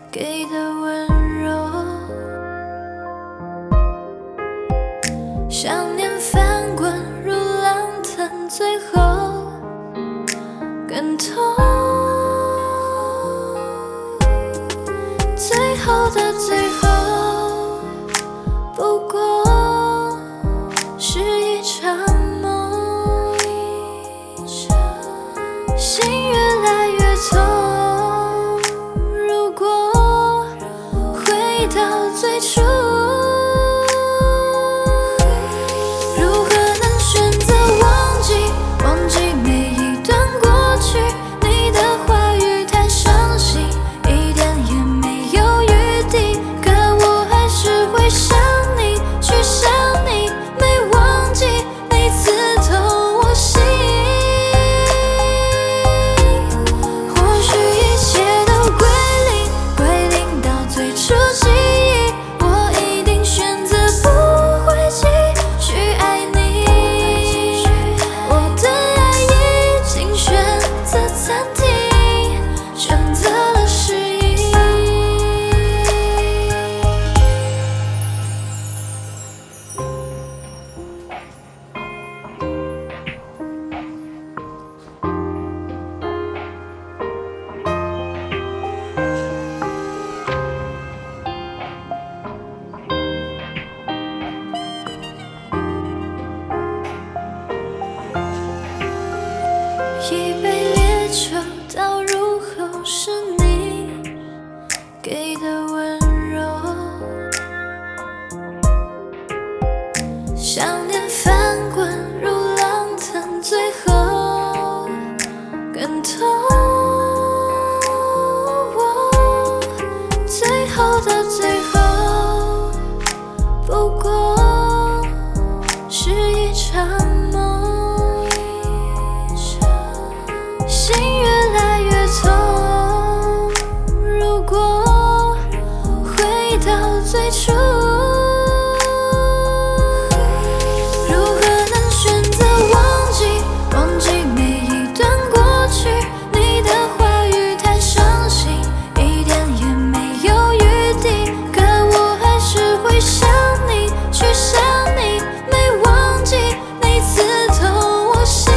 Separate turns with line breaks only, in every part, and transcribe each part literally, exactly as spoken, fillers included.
给的温柔，想念翻滚如浪腾，最后更痛。最后的最后，不过是一场梦，心越来越痛。如果回到最初，如何能选择忘记，忘记每一段过去？你的话语太伤心，一点也没有余地，可我还是会想你，去想你，没忘记你刺痛我心。或许一切都归零，归零到最初记忆，我一定选择不会继续爱你。我的爱已经选择暂停，选择了失忆。一杯烈酒倒入后，是你给的温柔，想念翻滚如浪腾，最后更痛。最后的最后，不过是一场梦，心越来越痛。如果回到最初，如何能选择忘记，忘记每一段过去？你的话语太伤心，一点也没有余地，可我还是会想你，去想你，没忘记你刺痛我心。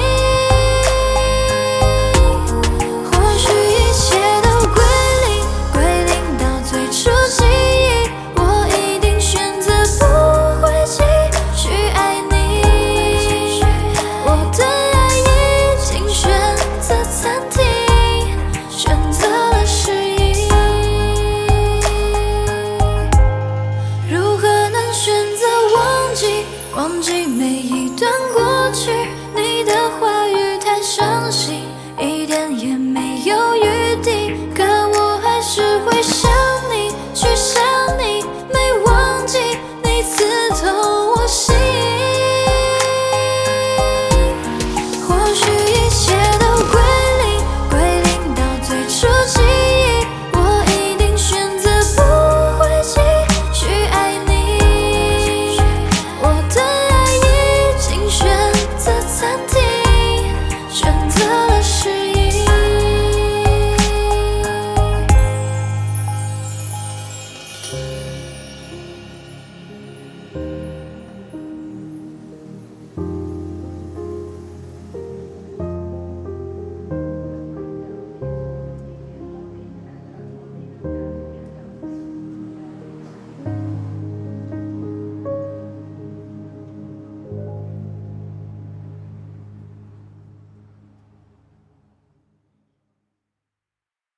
或许一切都归零，归零到最初记忆，我一定选择不会继续爱你。我的爱已经选择暂停，选择了失忆。如何能选择忘记，忘记每一段过去？你的话语太伤心，一点也没有余地，可我还是会想